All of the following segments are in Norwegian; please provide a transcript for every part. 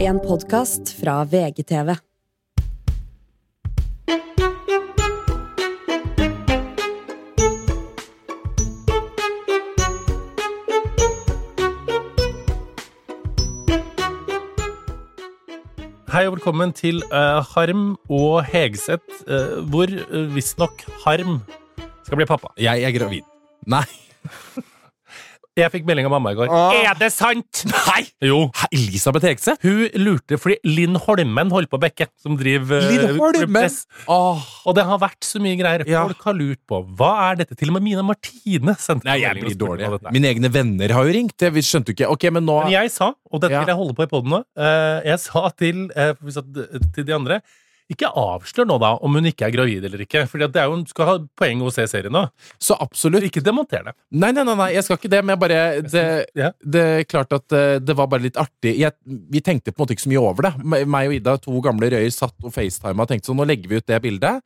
En podcast fra VGTV. Hei og velkommen til Harm og Hegseth, hvor visstnok Harm skal bli pappa. Jeg er gravid. Nei. Jeg fikk melding av mamma i går. Det sant? Nei! Jo. Elisabeth Hegseth? Hun lurte fordi Linn Holmen holdt på Bekke, som driver Linn Holmen? press. Og det har vært så mye greier. Ja. Folk har lurt på, hva er dette? Til og med Mina Martine sendte Nei, jeg melding og blir spurte dårlig. hva dette er. Mine egne venner har jo ringt. Vi skjønte jo ikke. Ok, men nå... Men jeg sa, og dette Ja. vil jeg holde på i podden nå, jeg sa til de andre, ikke avslør nå da om hun ikke er gravid eller ikke, fordi at det er jo, hun skal ha poeng å se serien nå. Så absolutt. Ikke demonter det. Nei, jeg skal ikke det, men jeg bare... Ja. Det er klart at det var bare litt artig. Vi tenkte på en måte ikke så mye over det. Meg og Ida, to gamle røyer, satt og FaceTime og tenkte så nå legger vi ut det bildet.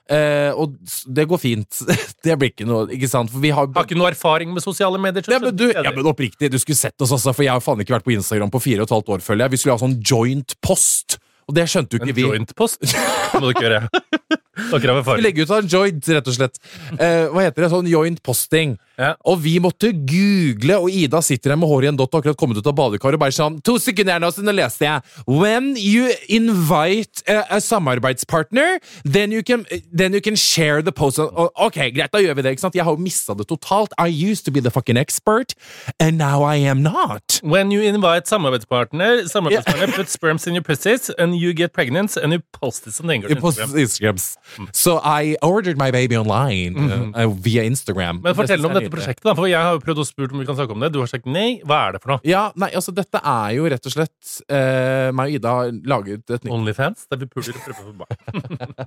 Og det går fint. Det blir ikke noe, ikke sant? For vi har Har ikke noe erfaring med sosiale medier. Ja, men oppriktig, du skulle sett oss også, for jeg har faen ikke vært på Instagram på 4,5 år, føler jeg. Vi skulle ha sånn joint post, og det skjønte jo ikke vi. En joint-post? Det må du ikke gjøre. Dere har erfaring. Vi legger ut en joint, rett og slett. Hva heter det? Sånn joint-posting. Ja. Og vi måtte google, og Ida sitter her med hår i en dott og akkurat kommet ut av badekar og bare sånn, 2 sekunder nå, så nå leste jeg. When you invite a samarbeidspartner, then you can share the post. Ok, greit, da gjør vi det, ikke sant? Jeg har jo mistet det totalt. I used to be the fucking expert, and now I am not. When you invite samarbeidspartner put sperms in your pussies, and you get pregnant, and you post it on Instagrams. So I ordered my baby online via Instagram. Men fortell om dette prosjektet da, for jeg har jo prøvd å spurt om vi kan snakke om det. Du har sagt nei, hva er det for noe? Ja, nei, altså dette er jo rett og slett meg og Ida har laget et nytt OnlyFans, der vi puler og prøver for barn.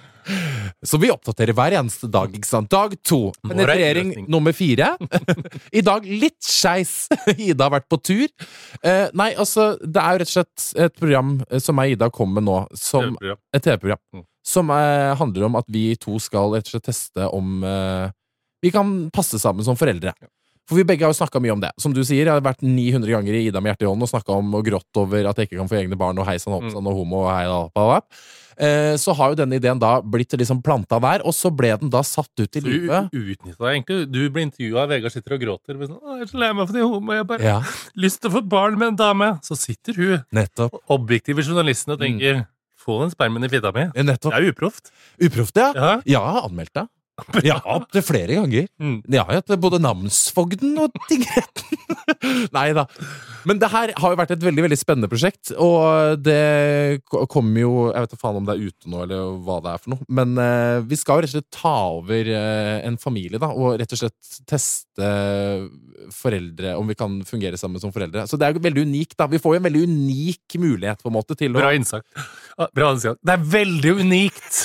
Så vi oppdaterer hver eneste dag, ikke sant? Dag 2, penetrering nummer 4. I dag litt skeis. Ida har vært på tur. Nei, altså, det er jo rett og slett et program som meg og Ida kommer med nå, som et TV-program, som handler om at vi to skal rett og slett teste om vi kan passe sammen som foreldre. For vi begge har jo snakket mye om det. Som du sier, jeg har vært 900 ganger i Ida med hjertet i hånden og snakket om og grått over at jeg ikke kan få egne barn og heisan oppstand og homo og hei da. Så har jo denne ideen da blitt liksom plantet der, og så ble den da satt ut i livet. Du utnyttet deg egentlig. Du ble intervjuet av Vegard sitter og gråter. Sånn, jeg er så lei meg for de homo, jeg bare lyst til å få barn med en dame. Så sitter hun, nettopp, objektive journalisten og tenker, få den spermen i fitta mi. Nettopp. Det er jo uproft. Uproft, ja. Ja, jeg har anmeldt det. Ja, det flere ganger. Jeg har hatt både namnsfogden og tingretten. Neida. Men det her har jo vært et veldig, veldig spennende prosjekt, og det kommer jo, jeg vet ikke faen om det er ute nå, eller hva det er for noe, men vi skal jo rett og slett ta over en familie da, og rett og slett teste foreldre, om vi kan fungere sammen som foreldre. Så det er jo veldig unikt da. Vi får jo en veldig unik mulighet på en måte til å... Bra innsagt. Bra innsagt. Det er veldig unikt.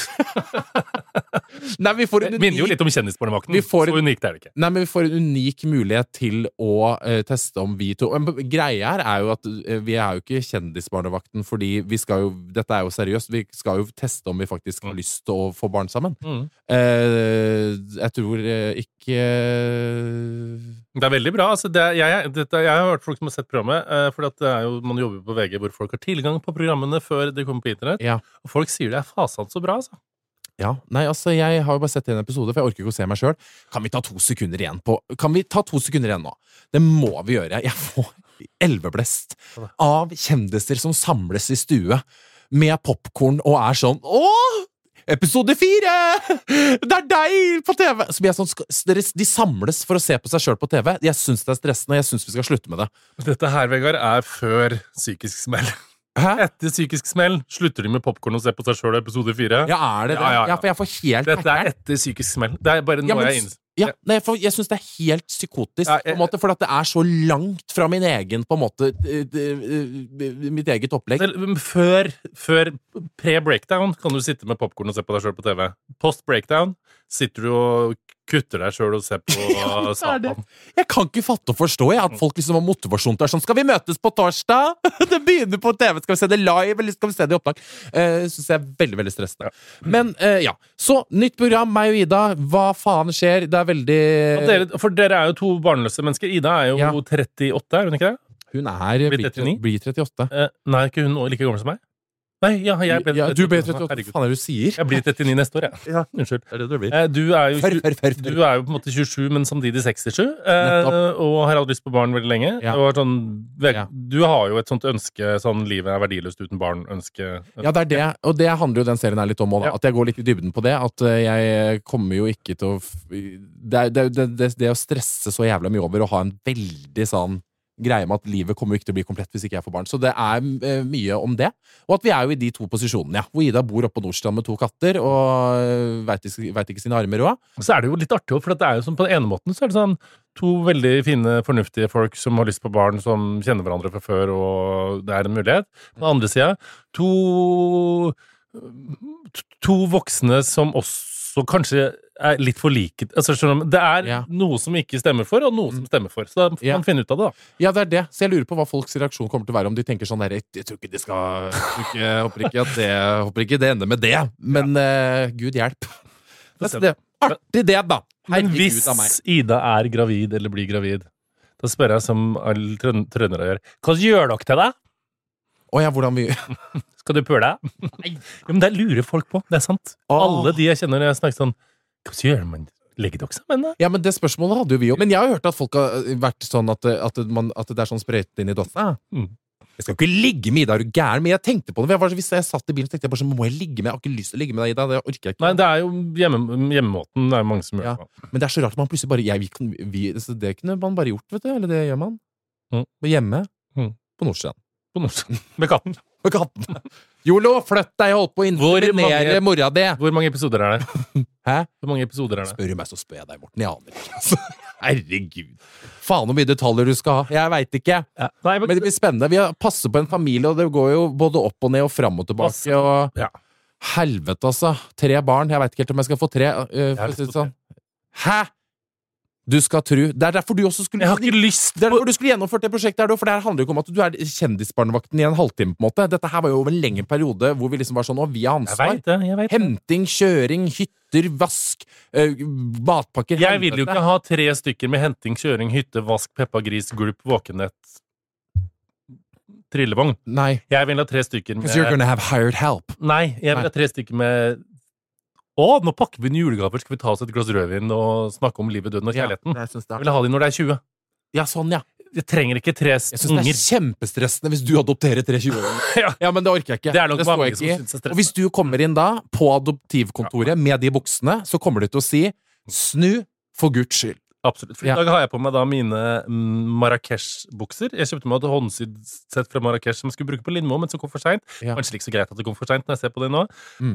Nei, vi får en unik... Minner jo litt om kjendisbarnevakten. Så unikt er det ikke. Nei, men vi får en unik mulighet til å teste om vi to... Greia her er jo at vi er jo ikke kjendisbarnevakten, fordi vi skal jo... Dette er jo seriøst. Vi skal jo teste om vi faktisk har lyst til å få barn sammen. Jeg tror ikke... Det er veldig bra. Altså, jeg har hørt folk som har sett programmet, for det er jo, man jobber på VG hvor folk har tilgang på programmene før de kommer på internett. Ja. Og folk sier det er fasant så bra, altså. Ja, nei, altså, jeg har jo bare sett en episode, for jeg orker ikke å se meg selv. Kan vi ta 2 sekunder igjen på... Kan vi ta 2 sekunder igjen nå? Det må vi gjøre. Jeg får elveblest av kjendiser som samles i stue med popcorn og er sånn, åh! Episode 4! Det er deg på TV! Så blir jeg sånn, de samles for å se på seg selv på TV. Jeg synes det er stressende, og jeg synes vi skal slutte med det. Dette her, Vegard, er før psykisk smell. Hæ? Etter psykisk smell slutter de med popcorn og ser på seg selv i episode 4. Ja, er det det? Ja, for jeg får helt... Dette er etter psykisk smell. Det er bare noe jeg innså. Ja, nei, jeg synes det er helt psykotisk, på en måte, for at det er så langt fra min egen, på en måte, mitt eget opplegg. Før pre-breakdown kan du sitte med popcorn og se på deg selv på TV. Post-breakdown sitter du og kutter deg selv og ser på Satan. Jeg kan ikke fatte og forstå at folk liksom har motivasjon til sånn, skal vi møtes på torsdag? Det begynner på TV, skal vi se det live, eller skal vi se det i opptak? Synes jeg er veldig, veldig stressende. Men ja, så nytt program, meg og Ida, hva faen skjer? Det er veldig... For dere er jo 2 barnløse mennesker. Ida er jo 38, er hun ikke det? Hun blir 38. Nei, ikke hun like gammel som meg? Nei, jeg ble 38. Du ble 38, hva faen er det du sier? Jeg blir 39 neste år, jeg. Ja, unnskyld. Det er det du blir. Du er jo på en måte 27, men samtidig 67, og har aldri lyst på barn veldig lenge. Ja. Og sånn, du har jo et sånt ønske, sånn livet er verdiløst uten barn, ønske. Ja, det er det, og det handler jo den serien her litt om, at jeg går litt i dybden på det, at jeg kommer jo ikke til å det å stresse så jævla mye over og ha en veldig sånn greie med at livet kommer jo ikke til å bli komplett hvis ikke jeg får barn. Så det er mye om det. Og at vi er jo i de to posisjonene, hvor Ida bor oppe på Nordstrand med 2 katter, og vet ikke sine armer også. Så er det jo litt artig, for det er jo sånn, på den ene måten så er det sånn 2 veldig fine, fornuftige folk som har lyst på barn, som kjenner hverandre fra før, og det er en mulighet. På den andre siden, to voksne som også kanskje er litt for like. Altså, det er noe som ikke stemmer for, og noe som stemmer for. Så da får man finne ut av det, da. Ja, det er det. Så jeg lurer på hva folks reaksjon kommer til å være, om de tenker sånn der, jeg tror ikke de skal, håper ikke det ender med det, men Gud hjelp. Det er artig det, da. Men hvis Ida er gravid, eller blir gravid, da spør jeg som alle trøndere gjør, hva gjør dere til deg? Hvordan vi... Skal du pøle deg? Nei. Ja, men det lurer folk på, det er sant. Alle de jeg kjenner, jeg snakker sånn, hva gjør man? Legger dere sammen? Da? Ja, men det spørsmålet hadde jo vi jo. Men jeg har jo hørt at folk har vært sånn at det er sånn sprøyt inn i dossen. Jeg skal ikke ligge med Ida, er du gæren? Men jeg tenkte på det. Hvis jeg satt i bilen, tenkte jeg bare sånn, må jeg ligge med? Jeg har ikke lyst til å ligge med deg, Ida. Det orker jeg ikke. Nei, det er jo hjemmemåten. Det er mange som gjør det. Men det er så rart at man plutselig bare, det kunne man bare gjort, vet du. Eller det gjør man. Hjemme. På Nordstrand. Med katten. Jolo, flytt deg, jeg holdt på å inseminere mora di. Hvor mange episoder er det? Hæ? Hvor mange episoder er det? Spør du meg, så spør jeg deg, Morten. Jeg aner ikke. Herregud. Faen hvor mye detaljer du skal ha. Jeg vet ikke. Nei, men det blir spennende. Vi passer på en familie, og det går jo både opp og ned og fram og tilbake. Og helvete, altså. 3 barn. Jeg vet ikke helt om jeg skal få 3. For å si det sånn. Hæ? Du skal tro. Det er derfor du også skulle... Jeg har ikke lyst på... Det er derfor du skulle gjennomført det prosjektet her, for det her handler jo ikke om at du er kjendisbarnevakten i en halvtime, på en måte. Dette her var jo over en lengre periode, hvor vi liksom var sånn, vi har ansvar. Jeg vet det. Henting, kjøring, hytter, vask, matpakker... Jeg vil jo ikke ha 3 stykker med henting, kjøring, hytte, vask, peppa, gris, gulp, våkenhet, trillevogn. Nei. Jeg vil ha 3 stykker med... Because you're gonna have hired help. Nei, jeg vil ha 3 stykker med... nå pakker vi en julegaver, skal vi ta oss et glass rødvin og snakke om livet, døden og kjærligheten. Jeg vil ha de når det er 20. Ja, sånn, ja. Jeg trenger ikke 3 unger. Jeg synes det er kjempestressende hvis du adopterer 3 20-åringer. Ja, men det orker jeg ikke. Det er nok mange som synes det er stressende. Og hvis du kommer inn da, på adoptivkontoret med de buksene, så kommer du til å si, snu for Guds skyld. Absolutt. For i dag har jeg på meg da mine Marrakesh-bukser. Jeg kjøpte meg et håndsydd sett fra Marrakesh som jeg skulle bruke på Lindmo, men som kom for sent. Kanskje ikke så greit at det kom for sent når jeg ser på det nå.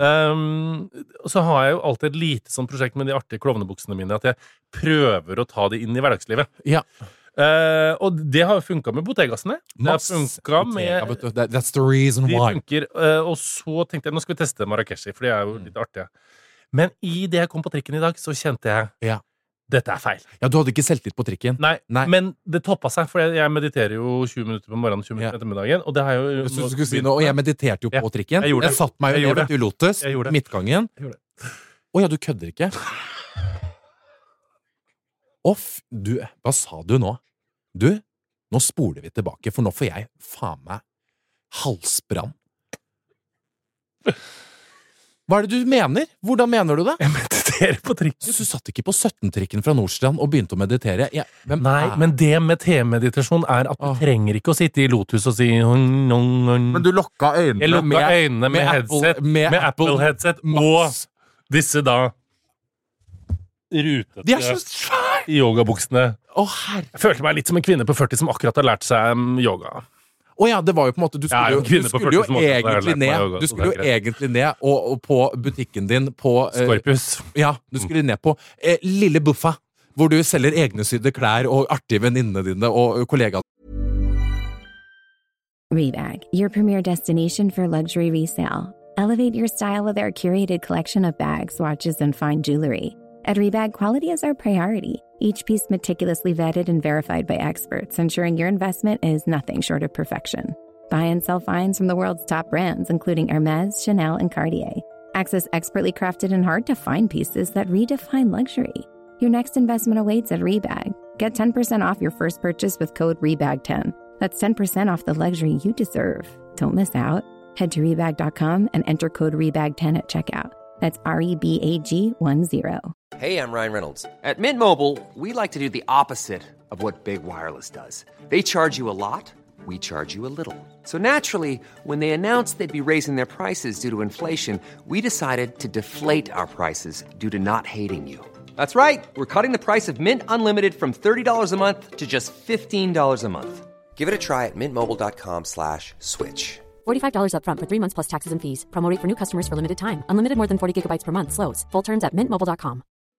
Og så har jeg jo alltid et lite sånn prosjekt med de artige klovnebuksene mine, at jeg prøver å ta de inn i hverdagslivet. Ja. Og det har jo funket med Bottegassene. Det har funket med... That's the reason why. De funker, og så tenkte jeg, nå skal vi teste Marrakeshi, for det er jo litt artig. Men i det jeg kom på trikken i dag, så kjente jeg dette er feil. Ja, du hadde ikke selvtillit på trikken. Nei, men det toppet seg, for jeg mediterer jo 20 minutter på morgenen, 20 minutter ettermiddagen, og det har jo... Så du skulle si noe, og jeg mediterte jo på trikken. Jeg satt meg jo ned i Lotus, midtgangen. Åja, du kødder ikke. Hva sa du nå? Du, nå spoler vi tilbake, for nå får jeg faen meg halsbrann. Hva er det du mener? Hvordan mener du det? Jeg mediterer på trikken. Du satt ikke på 17-trikken fra Nordstrand og begynte å meditere. Nei, men det med te-meditasjon er at du trenger ikke å sitte i Lotus og si Men du lukka øynene. Jeg lukka øynene med headset, med Apple-headset, og disse da rutete yogabuksene. Jeg følte meg litt som en kvinne på 40 som akkurat har lært seg yoga. Åja, det var jo på en måte Du skulle jo egentlig ned og på butikken din på Skorpius. Ja, du skulle ned på Lille Buffa, hvor du selger egnesydde klær og artige venninnene dine og kollegaer. Rebag, your premier destination for luxury resale. Elevate your style with our curated collection of bags, watches, and fine jewelry. At Rebag, quality is our priority. Each piece meticulously vetted and verified by experts, ensuring your investment is nothing short of perfection. Buy and sell finds from the world's top brands, including Hermes, Chanel, and Cartier. Access expertly crafted and hard-to-find pieces that redefine luxury. Your next investment awaits at Rebag. Get 10% off your first purchase with code REBAG10. That's 10% off the luxury you deserve. Don't miss out. Head to Rebag.com and enter code REBAG10 at checkout. That's REBAG10. Hey, I'm Ryan Reynolds. At Mint Mobile, we like to do the opposite of what Big Wireless does. They charge you a lot, we charge you a little. So naturally, when they announced they'd be raising their prices due to inflation, we decided to deflate our prices due to not hating you. That's right. We're cutting the price of Mint Unlimited from $30 a month to just $15 a month. Give it a try at mintmobile.com/switch. $45 up front for 3 months plus taxes and fees. Promo rate for new customers for limited time. Unlimited more than 40 gigabytes per month. Slows full terms at mintmobile.com.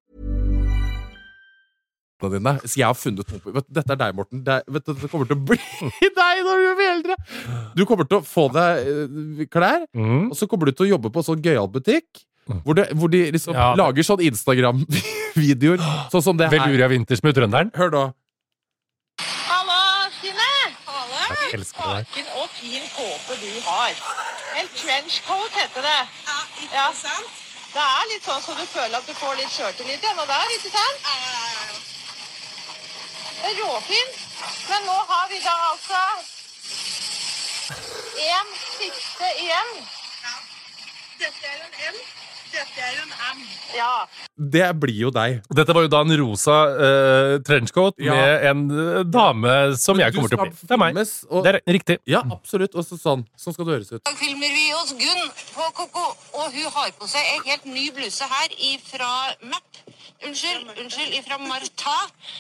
Så jeg har funnet noe. Dette deg, Morten. Det kommer til å bli deg når du blir eldre. Du kommer til å få deg klær, og så kommer du til å jobbe på sånn gøyal butikk, hvor de liksom lager sånn Instagram-videoer, sånn som det her. Veluria Vinters med trønderen. Hør da. Hallo, Stine! Jeg elsker deg. Naken og fin kåpe du har. En trenchcoat heter det. Ja, ikke sant? Det litt sånn så du føler at du får litt skjørtelit igjen, og det ikke sant? Det råfint. Men nå har vi da altså en siste igjen. Ja. Dette en M. Dette en M. Ja. Det blir jo deg. Dette var jo da en rosa trenchcoat med en dame som jeg kommer til å bli. Det meg. Det riktig. Ja, absolutt. Og sånn skal det høres ut. I dag filmer vi oss Gunn på Koko, og hun har på seg en helt ny bluse her ifra MAP. Unnskyld, ifra Marta.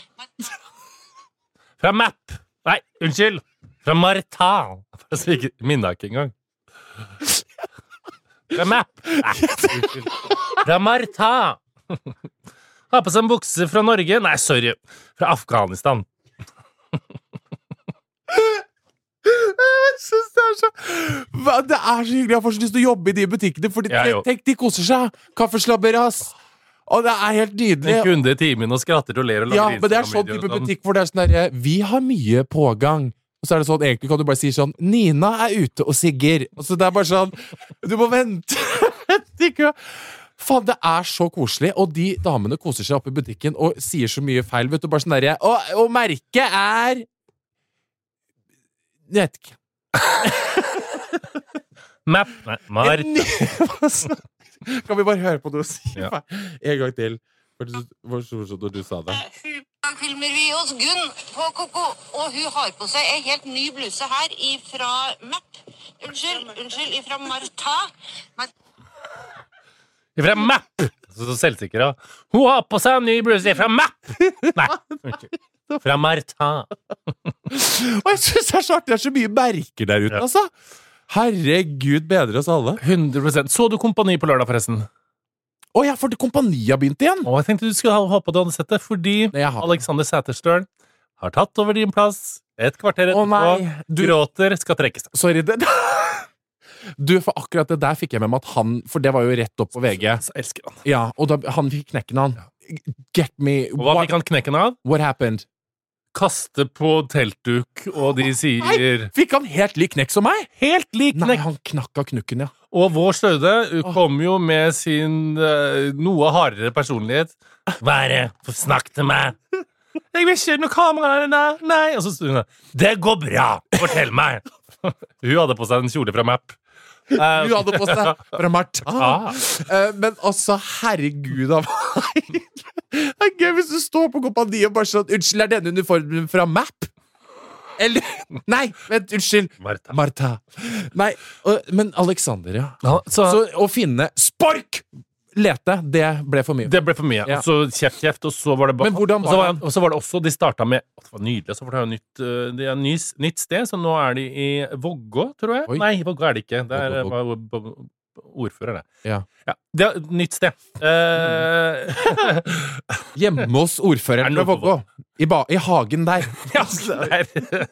Fra MAP. Nei, unnskyld. Fra Marta. Jeg minner ikke engang. Fra MAP. Nei, unnskyld. Fra Marta. Har på seg en bukse fra Norge. Nei, sorry. Fra Afghanistan. Jeg synes det så hyggelig. Jeg får så lyst til å jobbe i de butikkene, for tenk, de koser seg. Kaffeslabberas. Og det helt nydelig. En kunde i timen og skratter og ler og lager men det sånn type butikk hvor det sånn der, vi har mye pågang. Og så det sånn, egentlig kan du bare si sånn, Nina ute og sigger. Og så det bare sånn, du må vente. Faen, det så koselig. Og de damene koser seg opp i butikken og sier så mye feil, vet du, bare sånn der, og merket jeg vet ikke. MAP. Nei, Marta. Kan vi bare høre på det og si en gang til? Hva så du sa det? I dag filmer vi oss Gunn på Koko, og hun har på seg en helt ny bluse her ifra MAP. Unnskyld, ifra Marta. Ifra MAP! Så selvsikker, ja. Hun har på seg en ny bluse ifra MAP! Nei, unnskyld. Fra Marta. Og jeg synes det så artig, det så mye merker der ute, altså. Herregud, bedre oss alle. 100%. Så du Kompani på lørdag, forresten? Ja, for det Kompani har begynt igjen. Jeg tenkte du skulle håpe du hadde sett det, fordi Alexander Sæterstøl har tatt over din plass. Et kvarter etterpå. Gråter, skal trekke seg. Sorry, du, for akkurat det der fikk jeg med meg at han, for det var jo rett opp på VG. Så elsker han. Ja, og da, han fikk knekken han. Get me. Hva fikk han knekken av? What happened? Kaste på teltduk, og de sier... Nei, fikk han helt lik knekk som meg? Helt lik knekk! Nei, han knakka knukken, ja. Og vår Staude kom jo med sin noe hardere personlighet. Hva det? Snakk til meg! Jeg vil ikke noe kamera der! Nei! Og så stod hun der. Det går bra! Fortell meg! Hun hadde på seg en kjole fra MAP. Hun hadde på seg fra Marta. Men altså, herregud av meg. Det gøy hvis du står på Kompani og bare sånn, unnskyld, denne uniformen fra MAP? Eller, nei, vent, unnskyld. Marta. Nei, men Alexander, ja. Så å finne Spork! Lete, det ble for mye. Det ble for mye, og så kjeft, og så var det Men hvordan var det? Og så var det også, de startet med, det var nydelig, så var det jo nytt sted, så nå de i Vågå, tror jeg. Oi. Nei, Vågå det ikke, det var ordfører det. Ja. Det nytt sted. Hjemme hos ordføreren fra Vågå. I hagen der. Ja, der.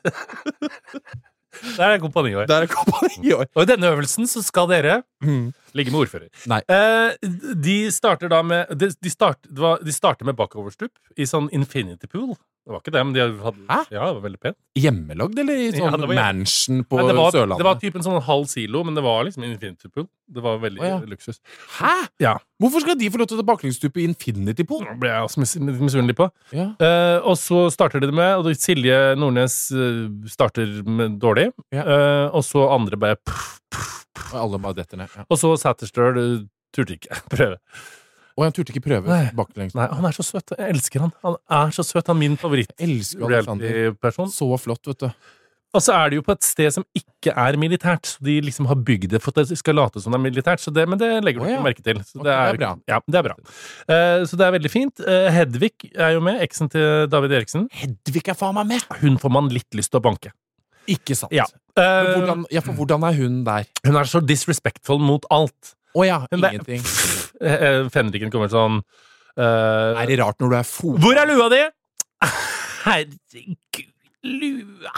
Der Kompani i år. Og i denne øvelsen så skal dere ligge med ordfører. Nei. De starter da med De starter med bakoverstup i sånn infinity pool. Det var ikke det, men de hadde... Hæ? Ja, det var veldig pent. Hjemmelagd, eller i sånn det var mansion på Nei, Sørlandet? Det var typ en sånn halv silo, men det var liksom Infinity Pool. Det var veldig luksus. Hæ? Ja. Hvorfor skal de få lov til å ta baklengsstup i Infinity Pool? Det ble jeg også misunnelig på. Ja. Og så starter de det med, og Silje Nordnes starter med dårlig, og så andre bare Og alle bare detter ned. Ja. Og så Satterstøl turte ikke prøve. Og han turte ikke prøve baklengsstup. Nei, han er så søt. Jeg elsker han. Han er så søt. Han er min favoritt. Elsker Alexander. Reality-person. Så flott, vet du. Og så er det jo på et sted som ikke er militært, så de liksom har bygd det for at det skal late som det er militært, men det legger du ikke merke til. Så det er bra. Ja, det er bra. Så det er veldig fint. Hedvig er jo med, eksen til David Eriksen. Hedvig er faen meg med! Hun får man litt lyst til å banke. Ikke sant. Ja. For hvordan er hun der? Hun er så disrespectful mot alt. Ingenting. Fenriken kommer sånn Er det rart når du er Hvor er lua di? Herregud, lua.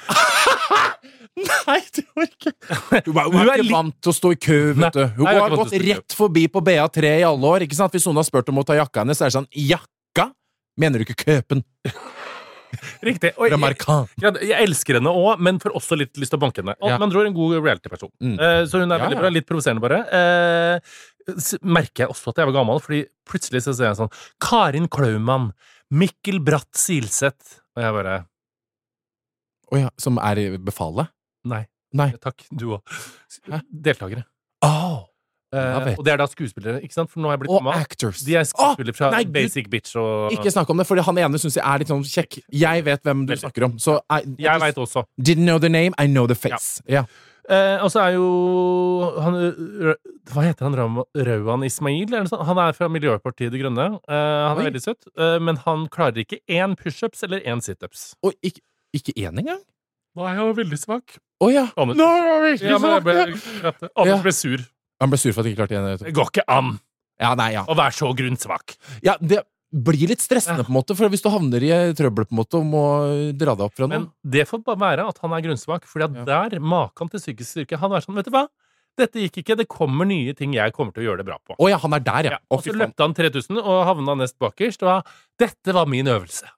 Nei, det var ikke Hun er ikke vant til å stå i kø, vet du. Hun har gått rett forbi på BA3 i alle år, ikke sant? Hvis noen har spurt om å ta jakka hennes, så er det sånn, jakka? Mener du ikke køpen? Riktig. Og jeg elsker henne også, men får også litt lyst til å banke henne. Og man tror en god reality-person. Så hun er veldig bra, litt provoserende bare. Merker jeg også at jeg var gammel, fordi plutselig så ser jeg sånn, Karin Klaumann, Mikkel Bratt Silseth, og jeg bare... som er i befalet? Nei. Takk, du også. Deltakere. Og det er da skuespillere, ikke sant? For nå har jeg blitt gammel. Actors. De er skuespillere fra Basic Bitch og... Ikke snakk om det, for han ene synes jeg er litt sånn kjekk. Jeg vet hvem du snakker om. Så jeg vet også. Didn't know the name, I know the face. Ja. Og så er jo han, hva heter han? Rauan Ismail? Eller noe sånt? Han er fra Miljøpartiet De Grønne. Han er veldig søtt, men han klarer ikke 1 push-ups eller 1 sit-ups. Og ikke 1 engang? Nei, han var veldig svak. Anders ble sur. Han ble sur for at han ikke klarte 1. Det går ikke an å være så grunnsvak. Ja, det blir litt stressende, på en måte, for hvis du havner i trøbbel på en måte og må dra deg opp fra noe. Men det får bare være at han er grunnsvak, fordi at der, maken til psykisk styrke, han er sånn, vet du hva? Dette gikk ikke, det kommer nye ting jeg kommer til å gjøre det bra på. Han er der, Og så løpte han 3000 og havna nest bakerst, og dette var min øvelse.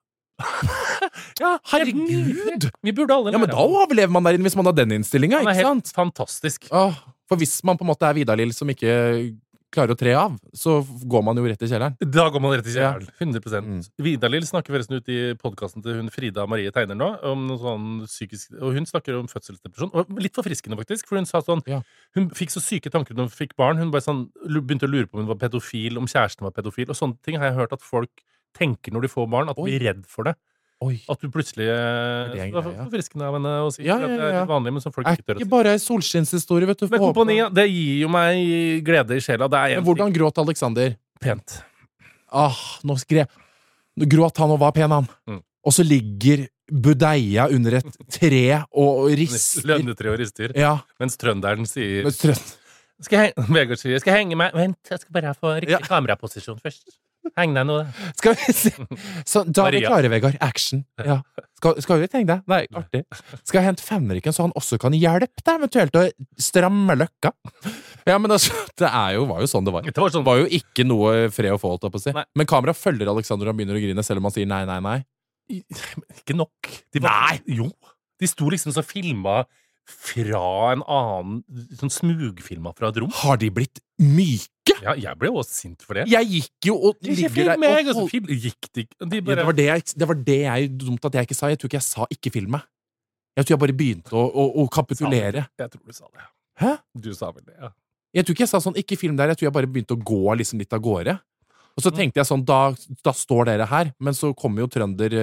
Herregud! Vi burde alle men da overlever man der inne hvis man har den innstillingen, ikke sant? Han er helt fantastisk. For hvis man på en måte er Vidar-Lill som ikke klarer å tre av, så går man jo rett i kjelleren. Da går man rett i kjelleren, 100%. Vidar-Lill snakker forresten ut i podcasten til hun Frida Marie Tegner nå, om noe sånn psykisk, og hun snakker om fødselsdepresjon, og litt forfriskende faktisk, for hun sa sånn, hun fikk så syke tanker når hun fikk barn, hun bare sånn, begynte å lure på om hun var pedofil, om kjæresten var pedofil, og sånne ting har jeg hørt at folk tenker når de får barn, at de blir redd for det. At du plutselig det er forfriskende av henne å si at det er vanlig, men som folk ikke tør å si. Ikke bare en solskinnshistorie, vet du. Men kompani, det gir jo meg glede i sjela. Men hvordan gråt Alexander? Pent. Nå gråt han og var pen, han. Og så ligger budeia under et tre og rister. Lønnetre og rister. Mens trønderen sier Vegard sier, jeg skal henge meg. Vent, jeg skal bare få riktig kameraposisjon først. Heng deg nå, da. Skal vi se. Så da er vi klare, Vegard. Action. Skal vi tenke deg? Nei, artig. Skal jeg hente Fenriken, så han også kan hjelpe deg eventuelt å stramme løkka? Men altså, det var jo sånn det var. Det var jo ikke noe fred og få, holdt jeg på å si. Men kamera følger Alexander og han begynner å grine, selv om han sier nei, nei, nei. Ikke nok. Jo. De sto liksom så filmet fra en annen, sånn smugfilma fra et rom. Har de blitt myke? Ja, jeg ble jo også sint for det. Jeg gikk jo og ligger der og gikk det ikke. Det var det jeg dumt at jeg ikke sa. Jeg tror ikke jeg sa ikke film meg. Jeg tror jeg bare begynte å kapitulere. Jeg tror du sa det. Hæ? Du sa vel det, ja. Jeg tror ikke jeg sa sånn, ikke film der. Jeg tror jeg bare begynte å gå liksom litt av gårde. Og så tenkte jeg sånn, da står dere her. Men så kommer jo trønder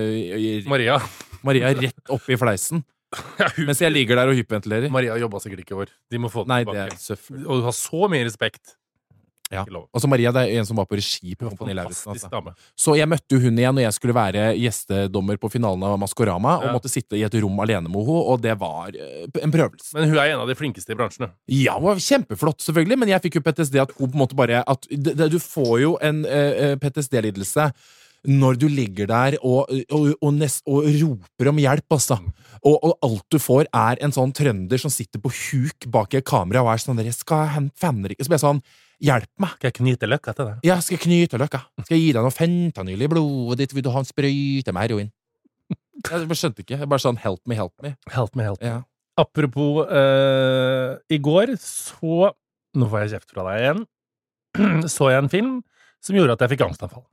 Maria rett opp i fleisen. Mens jeg ligger der og hyperventilerer. Maria jobbet sikkert ikke i år. De må få den tilbake. Og du har så mye respekt. Og så Maria, det er en som var på regi på Kompani Lauritzen. Så jeg møtte jo hun igjen når jeg skulle være gjestedommer på finalen av Maskorama, og måtte sitte i et rom alene med henne, og det var en prøvelse. Men hun er en av de flinkeste i bransjen. Ja, hun var kjempeflott selvfølgelig, men jeg fikk jo PTSD at hun på en måte bare du får jo en PTSD-lidelse når du ligger der og roper om hjelp, altså. Og alt du får en sånn trønder som sitter på huk bak et kamera og sånn der, jeg skal hente fenrik. Så blir jeg sånn, hjelp meg. Skal jeg knyte løkka til det? Ja, skal jeg knyte løkka. Skal jeg gi deg noe fentanyl i blodet ditt? Vil du ha en sprøyte med heroin? Jeg skjønte ikke. Jeg bare sånn, help me. Help me. Ja. Apropos, i går så, nå får jeg kjeft fra deg igjen, så jeg en film som gjorde at jeg fikk angstanfall.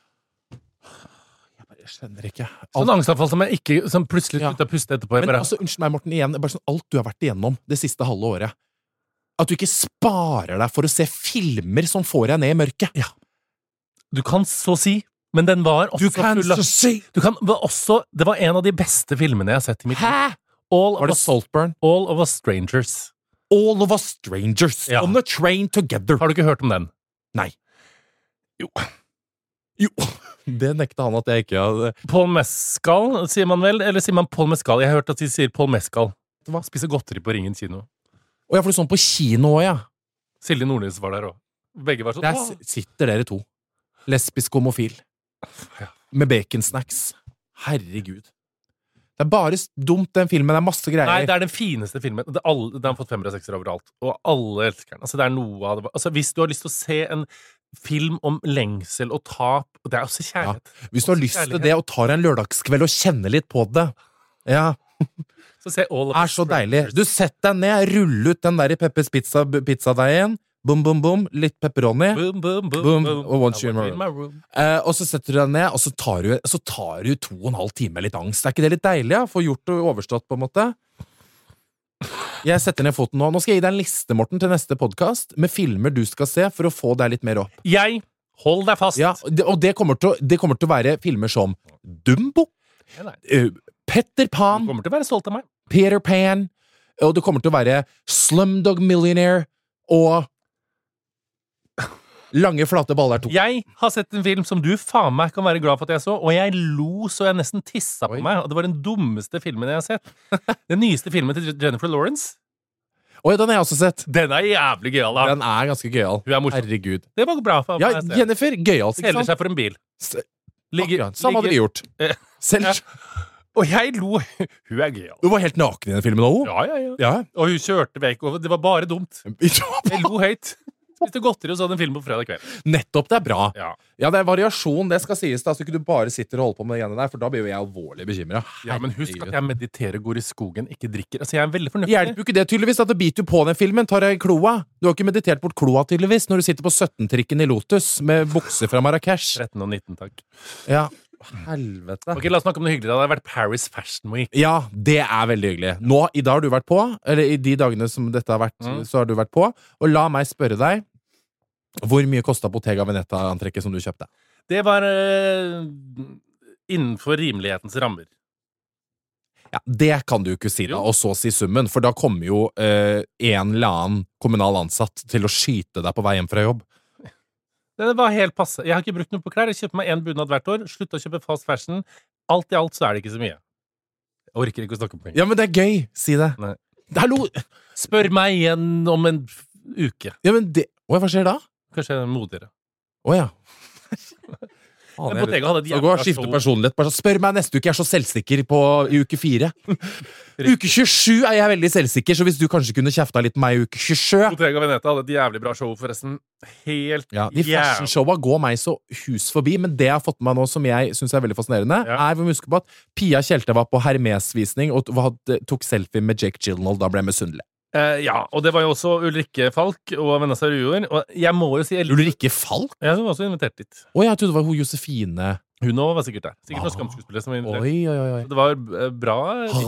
Jeg skjønner ikke. Sånn angstanfall som plutselig sluttet å puste etterpå. Men altså, unnskyld meg, Morten, igjen, bare sånn alt du har vært igjennom det siste halve året. At du ikke sparer deg for å se filmer som får deg ned i mørket. Ja. Du kan så si, men den var også full av... Det var en av de beste filmene jeg har sett i mitt liv. Hæ? Var det Saltburn? All of Us Strangers. All of Us Strangers. Ja. On the train together. Har du ikke hørt om den? Nei. Jo. Det nekta han at jeg ikke hadde. Paul Mescal, sier man vel? Eller sier man Paul Mescal? Jeg har hørt at de sier Paul Mescal. Hva? Spiser godteri på Ringen kino. Og jeg får det sånn på kino også, ja. Silje Nordnes var der også. Begge var sånn. Der sitter dere to. Lesbisk homofil. Ja. Med baconsnacks. Herregud. Det bare dumt, den filmen. Det masse greier. Nei, det den fineste filmen. Den har fått 5 og 6 overalt. Og alle elsker den. Altså, det noe av det. Altså, hvis du har lyst til å se en film om lengsel og tap, og det også kjærlighet. Ja. Hvis du har lyst til det og tar en lørdagskveld og kjenner litt på det. Ja. Så se All of Us. Så deilig. Du setter deg ned, ruller ut den der i Peppers pizzadeigen. Boom, boom, boom. Litt pepperoni. Boom, og one shit in my room. Og så setter du deg ned, og så tar du 2,5 timer litt angst. Det ikke det litt deilig, ja? Få gjort og overstått, på en måte. Jeg setter ned foten nå. Nå skal jeg gi deg en liste, Morten, til neste podcast med filmer du skal se for å få deg litt mer opp. Hold deg fast. Ja, og det kommer til å være filmer som Dumbo, Peter Pan. Du kommer til å være stolt av meg. Peter Pan. Og det kommer til å være Slumdog Millionaire og Lange flate baller 2. Jeg har sett en film som du faen meg kan være glad for at jeg så, og jeg lo så jeg nesten tissa på meg. Og det var den dummeste filmen jeg har sett. Den nyeste filmen til Jennifer Lawrence. Oi, den har jeg også sett. Den jævlig gøyal, da. Den ganske gøyal. Hun morsom. Herregud. Det var bra for meg. Ja, Jennifer, gøyalt. Selger seg for en bil. Samme hadde vi gjort. Selv. Og jeg lo. Hun gøyal. Du var helt naken i den filmen også? Ja. Og hun kjørte vekk, og det var bare dumt. Jeg lo høyt. Spiste godteri og så en film på fredag kveld. Nettopp, det bra. Ja, det variasjon, det skal sies da, så ikke du bare sitter og holder på med det greiene der, for da blir jo jeg alvorlig bekymret. Ja, men husk at jeg mediterer, går i skogen, ikke drikker. Altså, jeg veldig fornøyd. Hjelper jo ikke det tydeligvis at det biter jo på den filmen, tar deg kloa. Du har ikke meditert bort kloa tydeligvis, når du sitter på 17-trikken i Lotus med bukser fra Marrakesh. 13 og 19, takk. Ja. Helvete. Ok, la oss snakke om noe hyggelig. Det har vært Paris Fashion Week. Ja, det veldig hyggelig. Nå, i dag har du vært på, eller i de dagene som dette har vært, så har du vært på. Og la meg spørre deg, hvor mye kostet Bottega Veneta-antrekket som du kjøpte? Det var innenfor rimelighetens rammer. Ja, det kan du ikke si da, og så si summen, for da kommer jo en eller annen kommunal ansatt til å skyte deg på vei hjem fra jobb. Det var helt passe. Jeg har ikke brukt noe på klær. Jeg kjøper meg en bunad hvert år. Slutt å kjøpe fast fashion. Alt i alt så det ikke så mye. Jeg orker ikke å snakke om penger. Ja, men det gøy. Si det. Nei. Hallo! Spør meg igjen om en uke. Ja, men det... Hva skjer da? Kanskje modigere. Åja. Men Bottega hadde et jævla show. Skifte personlighet. Bare så spør meg neste uke. Jeg så selvsikker i uke 4. Uke 27 jeg veldig selvsikker, så hvis du kanskje kunne kjefta litt på meg i uke 27. Bottega Veneta hadde et jævlig bra show, forresten. Helt de fashion-showa går meg så hus forbi, men det jeg har fått med meg nå som jeg synes veldig fascinerende, vi må huske på at Pia Tjelte var på Hermes-visning og tok selfie med Jake Gyllenhaal, da ble jeg misunnelig. Ja, og det var jo også Ulrikke Falk og Vanessa Ruor, og jeg må jo si... Ulrikke Falk? Ja, hun var også invitert dit. Jeg trodde det var hun Josefine. Hun også var sikkert der. Sikkert noen skamskuespillere som var invitert. Oi. Det var bra.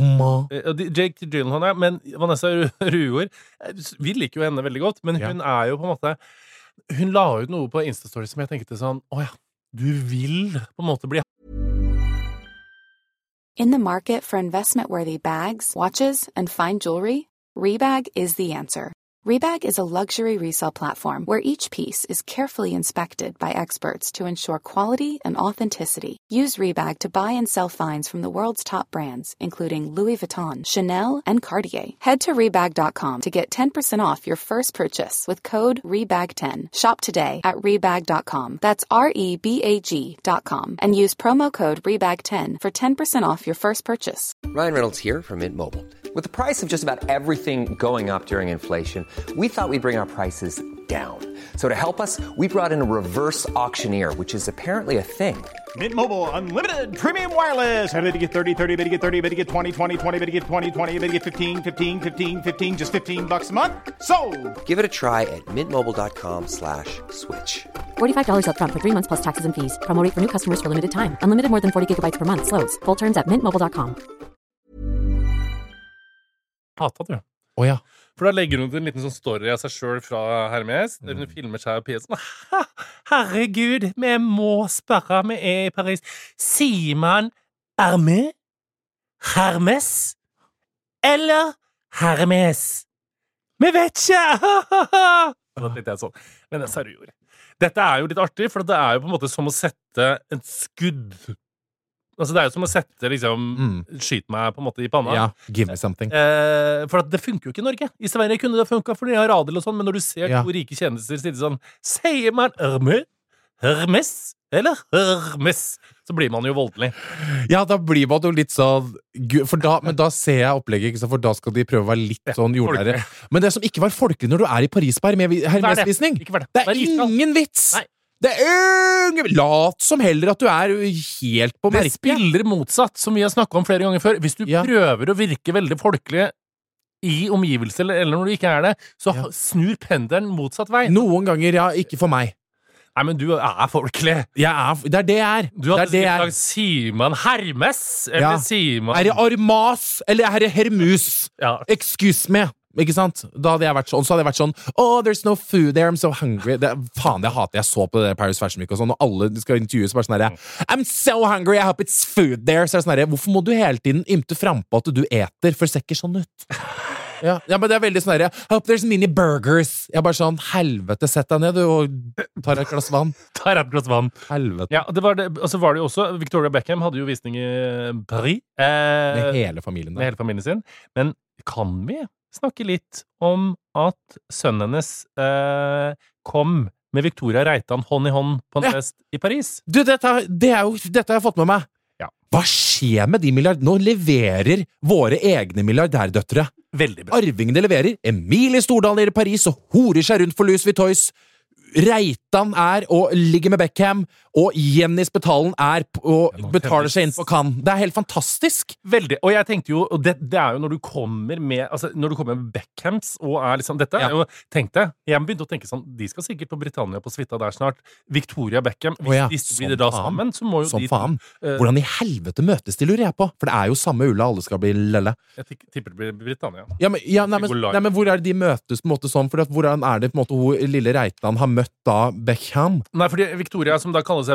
Jake Gyllenhaal, men Vanessa Ruor, vi liker jo henne veldig godt, men hun jo på en måte... Hun la ut noe på Instastory som jeg tenkte sånn, du vil på en måte bli... In the market for investment-worthy bags, watches, and fine jewelry, Rebag is the answer. Rebag is a luxury resale platform where each piece is carefully inspected by experts to ensure quality and authenticity. Use Rebag to buy and sell finds from the world's top brands, including Louis Vuitton, Chanel, and Cartier. Head to Rebag.com to get 10% off your first purchase with code REBAG10. Shop today at Rebag.com. That's REBAG.com. And use promo code REBAG10 for 10% off your first purchase. Ryan Reynolds here from Mint Mobile. With the price of just about everything going up during inflation, we thought we'd bring our prices down. So to help us, we brought in a reverse auctioneer, which is apparently a thing. Mint Mobile Unlimited Premium Wireless. How to get 30, 30, how to get 30, how to get 20, 20, 20, how to get 20, 20, how to get 15, 15, 15, 15, just $15 a month? Sold! Give it a try at mintmobile.com/switch. $45 up front for 3 months plus taxes and fees. Promo rate for new customers for limited time. Unlimited more than 40 gigabytes per month. Slows full terms at mintmobile.com. Hata du. Ja. For da legger hun ut en liten sånn story av seg selv fra Hermes, der hun filmer seg og Pia sånn, herregud, vi må spørre, vi I Paris. Sier man Hermes? Hermes? Eller Hermes? Vi vet ikke! Da tenkte jeg sånn, men seriøst. Dette jo litt artig, for det jo på en måte som å sette en skudd. Altså, det jo som å sette, liksom, skyte meg på en måte I panna. Ja, give me something. For det funker jo ikke I Norge. I Sverige kunne det funket, for de har radel og sånn, men når du ser to rike kjendiser sitte sånn, sier man Hermes? Eller Hermes? Så blir man jo voldelig. Ja, da blir man jo litt sånn, men da ser jeg opplegget, ikke sant, for da skal de prøve å være litt sånn jordnære. Men det som ikke var folkelig når du I Paris på Hermes-visning, det ingen vits! Nei. Det lat som heller at du helt på merket. Det spiller motsatt, som vi har snakket om flere ganger før. Hvis du prøver å virke veldig folkelig I omgivelser, eller når du ikke det, så snur pendelen motsatt vei. Noen ganger, ikke for meg. Nei, men du folkelig. Det det det Du hadde sagt, sier man Hermes? Eller sier man... det Armas? Eller det Hermus? Excuse me. Ikke sant? Da hadde jeg vært sånn, så hadde jeg vært sånn oh, there's no food there, I'm so hungry faen, det hater jeg så på det Paris Fashion Week og sånn, og alle skal intervjues bare sånn her I'm so hungry, I hope it's food there så sånn her, hvorfor må du hele tiden ymte frem på at du eter, for det ser ikke sånn ut ja, men det veldig sånn her I hope there's mini burgers jeg bare sånn, helvete, sett deg ned du og tar et glass vann helvete ja, det og så var det jo også, Victoria Beckham hadde jo visning I Paris med hele familien sin, men kan vi snakke litt om at sønnen hennes kom med Victoria Reitan hånd I hånd på en fest I Paris. Du, dette har jeg fått med meg. Hva skjer med de milliardærene? Nå leverer våre egne milliardærdøttere. Veldig bra. Arvingene leverer. Emilie Stordalen I Paris og horer seg rundt for Louis Vuittois. Reitan og ligger med Beckham, og Jenny Spetalen og betaler seg inn på Cannes. Det helt fantastisk. Veldig. Og jeg tenkte jo, og det jo når du kommer med, altså når du kommer med Beckhams, og liksom, dette jo, tenkte jeg begynte å tenke sånn, de skal sikkert på Britannia på suita der snart. Victoria Beckham, hvis de blir det da sammen, så må jo de... Faen. Hvordan I helvete møtes de, lurer jeg på? For det jo samme Ulla, alle skal bli lelle. Jeg tipper det blir Britannia. Nei, men hvor det de møtes på en måte sånn? For hvordan det på en måte hun lille Reitan har møtt da Beckham? Nei, fordi Victoria, som da kaller seg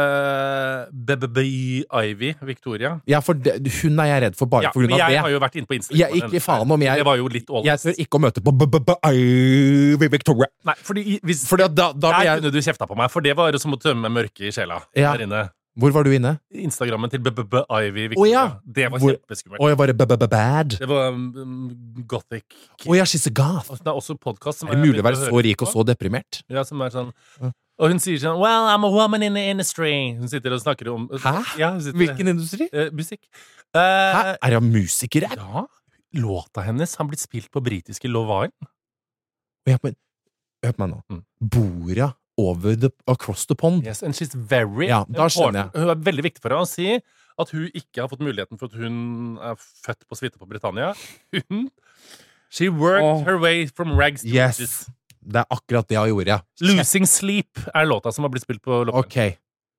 Baby Ivy Victoria. Ja, for hun jeg redd for bare på grunn av det. Men jeg har jo vært inne på Instagram. Ikke faen om det var jo litt ålest. Jeg tør ikke å møte på Ivy Victoria. Nei, fordi da kunne du kjefta på meg, for det var som å tømme mørke I sjela der inne. Hvor var du inne? Instagrammen til Ivy Victoria. Det var kjempeskummelt. Var det bad? Det var gothic. She's a goth. Det også podcast som det mulig å være så rik og så deprimert? Ja, som sånn... Og hun sier sånn, well, I'm a woman in the industry. Hun sitter og snakker om... Hæ? Ja, hvilken industri? Musikk. Hæ? Hun musiker? Ja. Låta hennes har blitt spilt på britiske Love Island. Hør på meg nå. Bora across the pond. Yes, and she's very important. Hun veldig viktig for henne å si at hun ikke har fått muligheten for at hun født på suite på Britannia. She worked her way from rags to riches. Det akkurat det jeg gjorde. Losing Sleep låta som har blitt spilt på Love. Ok.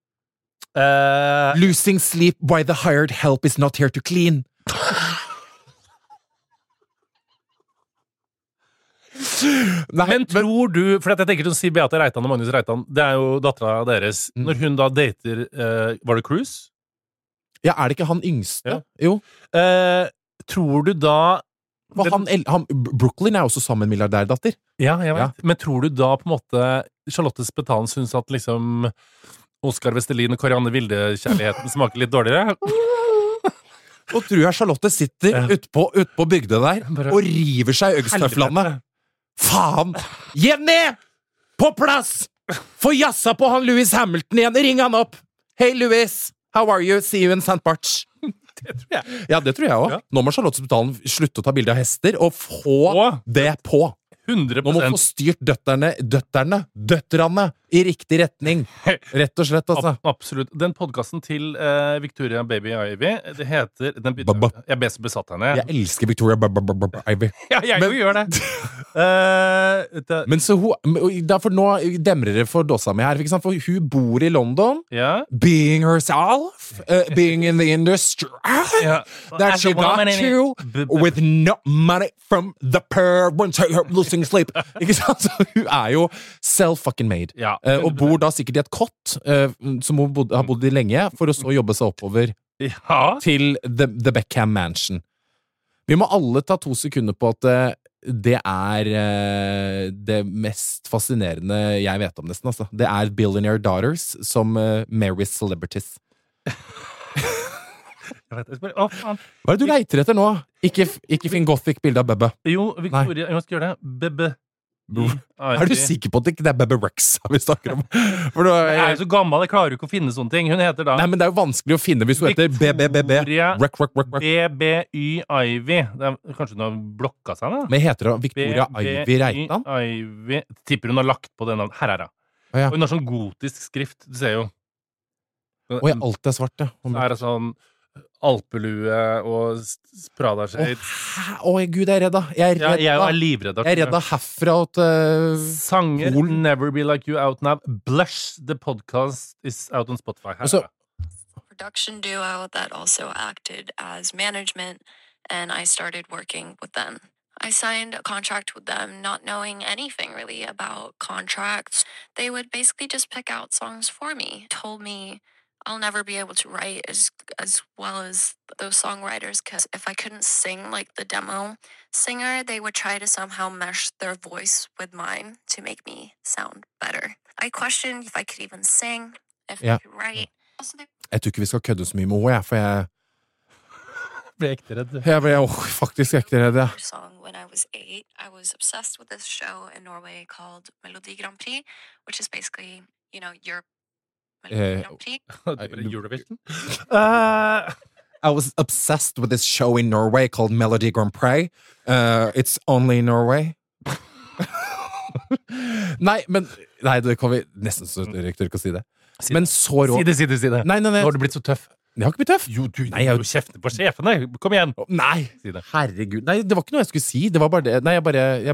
Losing Sleep, why the hired help is not here to clean. Nei, men tror du, for jeg tenker til å si Beate Reitan og Magnus Reitan, det jo datteren deres, når hun da dater, var det Cruise? Ja, det ikke han yngste? Ja. Jo. Tror du da Brooklyn er også sammen med milliardærdatter. Ja, jeg vet. Men tror du da på en måte Charlotte Spetalen synes at liksom Oskar Vestelin og Karianne Vilde-kjærligheten smaker litt dårligere? Og tror jeg Charlotte sitter utpå bygdet der og river seg i øgstøflene. Faen! Jenny! På plass! Få jassa på han Lewis Hamilton igjen. Ring han opp. Hei, Lewis. How are you? See you in St. Barts. Det tror jeg. Ja, det tror jeg også. Ja. Nå må Charlotte Spetalen slutte å ta bilder av hester og få det på. 100%. Nå må få styrt døtrene i riktig retning. Rett og slett, altså. Absolutt. Den podcasten til Victoria Baby Ivy, det heter Jeg ble så besatt henne. Jeg elsker Victoria Ivy. Ja, jeg gjør det. Men så derfor nå demrer det for Dåsa mi her, ikke sant? For hun bor i London, being herself, being in the industry, that she got to, with no money from the parents, losing sleep. Ikke sant? Så hun er jo self-fucking-made. Ja. Og bor da sikkert i et kott, som hun har bodd i lenge, for å så jobbe seg oppover til The Beckham Mansion. Vi må alle ta 2 sekunder på at det er det mest fascinerende jeg vet om nesten, altså. Det er Billionaire Daughters som marries celebrities. Hva er det du leiter etter nå? Ikke finn gothic bilde av Bebbe. Jo, Victoria, jeg skal gjøre det. Bebbe. Er du sikker på at det ikke er Bebbe Rexha vi snakker om? For jeg er jo så gammel, jeg klarer jo ikke å finne sånne ting. Hun heter da... Nei, men det er jo vanskelig å finne hvis hun heter BBBB. BBY Ivy. Kanskje hun har blokka seg, da? Men heter det Victoria Ivy Reitan? Ivy. Tipper hun har lagt på det navnet. Her er det. Og hun har sånn gotisk skrift, du ser jo. Alt er svart, ja. Så er det sånn... alpelue og Prada-shades. Gud, jeg er redd da. Jeg er livredd. Jeg er redd da herfra til Sanger Never Be Like You out now. Blush, the podcast is out on Spotify. Production duo that also acted as management, and I started working with them. I signed a contract with them not knowing anything really about contracts. They would basically just pick out songs for me. Told me I'll never be able to write as well as those songwriters, because if I couldn't sing like the demo singer, they would try to somehow mesh their voice with mine to make me sound better. I questioned if I could even sing, if I could write. Jeg tror ikke vi skal kødde så mye med henne, for jeg ble ekte redd. Jeg ble faktisk ekte redd, ja. When I was 8, I was obsessed with this show in Norway called Melodi Grand Prix, which is basically, you know, Europe. Eurovision? I was obsessed with this show in Norway called Melodi Grand Prix. It's only in Norway. Nei, det kan vi nesten så riktig ikke å si det. Men så rå... Si det. Nei. Nå har du blitt så tøff. Jeg har ikke blitt tøff. Jo, du er jo kjeften på sjefene. Kom igjen. Nei, herregud. Nei, det var ikke noe jeg skulle si. Det var bare det. Nei,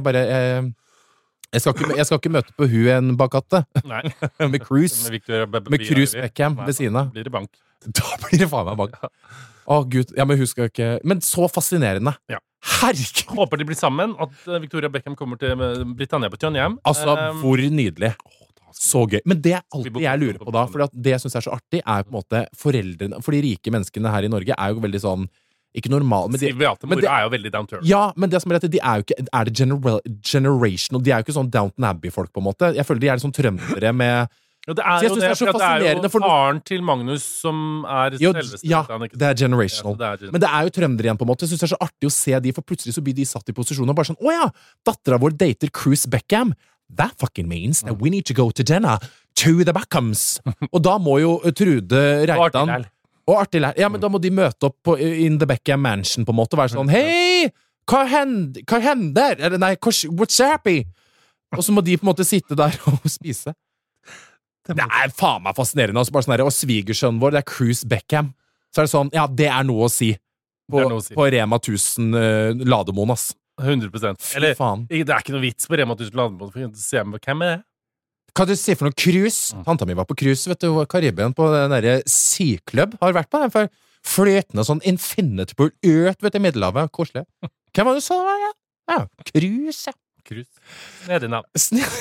jeg skal ikke møte på hun en bakatte. Nei. Med Cruise Beckham ved siden av. Blir det bank. Da blir det faen meg bank. Gud, ja, men hun skal ikke... Men så fascinerende. Ja. Herregud! Håper de blir sammen, at Victoria Beckham kommer til Britannia på Trondheim. Altså, hvor nydelig. Så gøy. Men det er alltid jeg lurer på da, for det jeg synes er så artig, er på en måte foreldrene, for de rike menneskene her i Norge er jo veldig sånn, ikke normal, men Beate Mora er jo veldig down to earth. Ja, men det som er at de er jo ikke, er det generational, de er jo ikke sånn Downton Abbey-folk på en måte. Jeg føler de er sånn trøndere med... Det er jo det, for det er jo faren til Magnus som er selveste. Ja, det er generational. Men det er jo trøndere igjen på en måte. Jeg synes det er så artig å se de, for plutselig så blir de satt i posisjon og bare sånn, åja, datteren vår dater Cruise Beckham. That fucking means that we need to go to dinner to the Beckhams. Og da må jo Trude Reitan og Artilær. Ja, men da må de møte opp in the Beckham Mansion på en måte, og være sånn, hei, hva hender? Eller nei, what's happy? Og så må de på en måte sitte der og spise. Det er faen meg fascinerende. Altså bare sånn her, og svigersønnen vår, det er Cruise Beckham. Så er det sånn, ja, det er noe å si. På Rema 1000 Lademoen, ass. 100%. Eller, det er ikke noe vits på Rema 1000 Lademoen, for å se hvem er det? Hva du sier for noe cruise? Tanta mi var på cruise, vet du, Karibien på den der Sea Club. Har vært på den for fløtende sånn Infinity Pool, vet du, i Middelhavet. Korslig. Hvem var det du sa det var, ja? Ja, cruise, ja. Cruise. Snedig navn.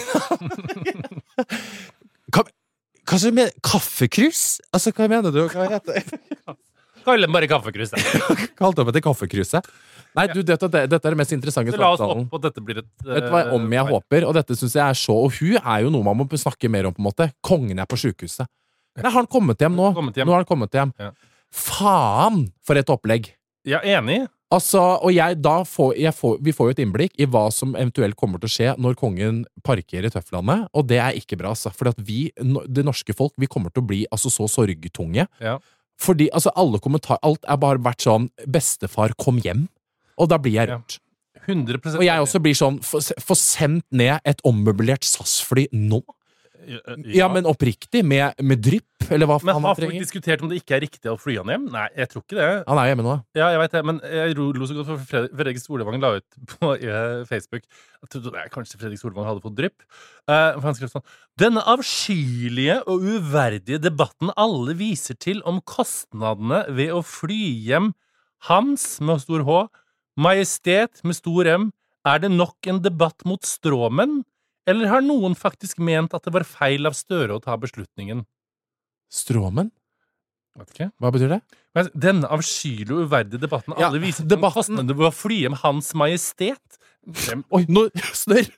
Hva som mener? Kaffekrus? Altså, hva mener du? Hva heter det? Kall dem bare kaffekrus. Kalte dem etter kaffekruset. Nei, du, dette er det mest interessante Så la oss samtalen. opp, og dette blir et... Vet du hva, om jeg håper, og dette synes jeg er så, og hun er jo noe man må snakke mer om på en måte. Kongen er på sykehuset. Nei, har han kommet hjem nå? Nå har han kommet hjem. Ja. Faen, for et opplegg. Ja, enig. Altså, og vi får jo et innblikk i hva som eventuelt kommer til å skje når kongen parkerer i Tøfflandet, og det er ikke bra, altså. Fordi at det norske folk, vi kommer til å bli altså så sorgtunge. Ja. Fordi, altså, alt er bare vært sånn, bestefar, kom hjem. Og da blir jeg rørt. 100%. Og jeg også blir sånn, få sendt ned et ommøblert SAS-fly nå? Ja, men oppriktig, med drypp, eller hva men han har folk trenger. Diskutert om det ikke er riktig å fly han hjem? Nei, jeg tror ikke det. Han er hjemme nå. Ja, jeg vet det, men jeg lo så godt for Fredrik Solvang la ut på Facebook. Jeg trodde kanskje Fredrik Solvang hadde fått drypp. For han skrev sånn: Denne avskyelige og uverdige debatten alle viser til om kostnadene ved å fly hjem Hans med stor H, Majestet med stor M, er det nok en debatt mot stråmenn? Eller har noen faktisk ment at det var feil av Støre å ta beslutningen? Stråmenn? Vet ikke. Hva betyr det? Denne avskyelig og uverdige debatten alle viser til kostnadene ved å fly hjem Hans Majestet. Oi, nå snør!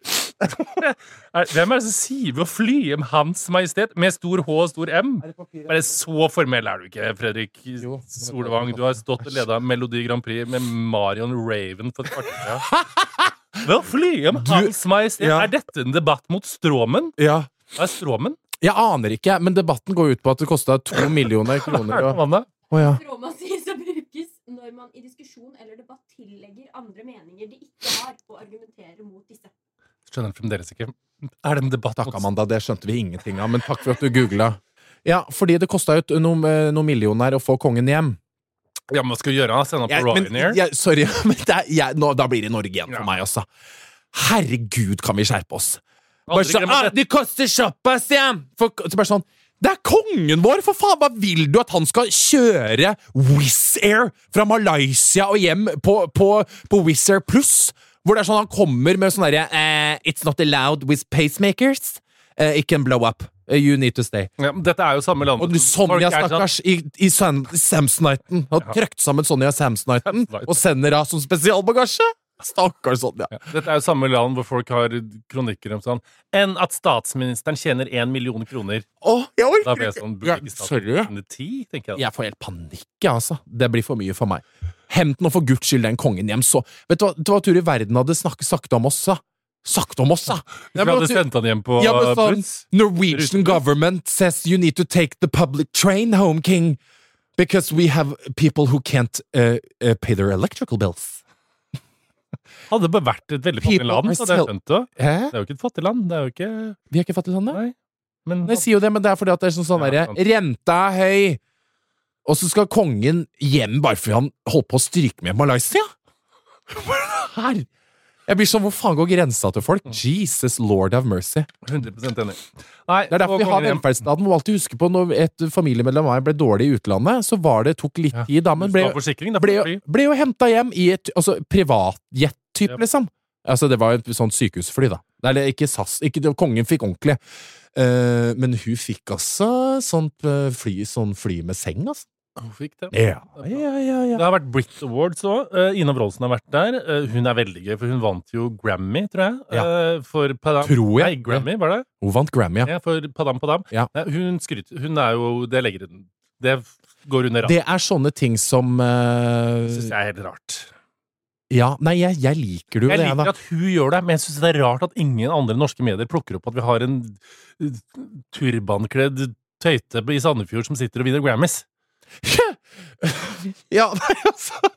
Hvem er det som sier ved å fly hjem Hans Majestet med stor H og stor M? Bare så formell er du ikke, Fredrik Solvang. Du har stått og ledet Melodi Grand Prix med Marion Raven for et kvarter siden. Ved å fly hjem Hans Majestet, er dette en debatt mot stråmenn? Ja. Hva er stråmenn? Jeg aner ikke, men debatten går ut på at det kostet 2 millioner kroner. Stråmann sies å brukes når man i diskusjon eller debatt tillegger andre meninger de ikke har, og argumenterer mot disse. Skjønner fremdeles ikke. Er det en debatt? Takk, Amanda, det skjønte vi ingenting av, men takk for at du googlet. Ja, fordi det kostet jo noen millioner å få kongen hjem. Ja, men hva skal du gjøre? Sende opp på Ryanair? Sorry, men da blir det Norge igjen for meg, altså. Herregud, kan vi skjerpe oss? Det koster såpass, ja! Så bare sånn, det er kongen vår, for faen! Hva vil du at han skal kjøre Wizz Air fra Malaysia og hjem på Wizz Air Plus? Hvor det er sånn, han kommer med sånn derre It's not allowed with pacemakers. It can blow up. You need to stay. Ja, dette er jo samme land. Og Sonja, stakkars, i Samsoniten har trøkt sammen Sonja Samsoniten og sender av som spesialbagasje. Stakkars Sonja. Ja, dette er jo samme land hvor folk har kronikker om sånn enn at statsministeren tjener 1 million kroner. Jeg orker da blir jeg sånn, sorry. 10, tenker jeg. Jeg får helt panikk, altså. Det blir for mye for meg. Hent nå for Guds skyld den kongen hjem, så vet du hva tur i verden hadde sagt om oss, da? Sagt om oss, da. Vi hadde sendt han hjem på buss. Norwegian government says you need to take the public train home, king, because we have people who can't pay their electrical bills. Hadde det bare vært et veldig fattig land, så det er skjønt det. Det er jo ikke et fattig land, det er jo ikke... Vi er ikke fattig land, da? Nei. Men jeg sier jo det, men det er fordi at det er sånn der, renta er høy, og så skal kongen hjem bare fordi han holdt på å stryke med Malaysia? Her! Jeg blir sånn, hvor faen går grensa til folk? Jesus Lord have mercy. 100% enig. Nei, det er derfor vi har velferdsstaten. Må alltid huske på når et familiemedlem av meg ble dårlig i utlandet, så tok litt tid da, men ble jo hentet hjem i et privatjet-typ, liksom. Altså, det var et sånt sykehusfly, da. Eller ikke SAS, kongen fikk ordentlig. Men hun fikk altså sånt fly med seng, altså. Hun fikk det. Ja. Det har vært Brit Awards også. Ina Wroldsen har vært der. Hun er veldig gøy, for hun vant jo Grammy, tror jeg. For Padam. Tror jeg. Nei, Grammy, var det? Hun vant Grammy, ja. Ja, for Padam. Ja. Hun skryter. Hun er jo, det legger hun. Det går under rad. Det er sånne ting som synes jeg er helt rart. Ja, nei, jeg liker det. Jeg liker at hun gjør det, men jeg synes det er rart at ingen andre norske medier plukker opp at vi har en turbankledd tøyte i Sandefjord som sitter og vinner Grammys. Ja, nei, altså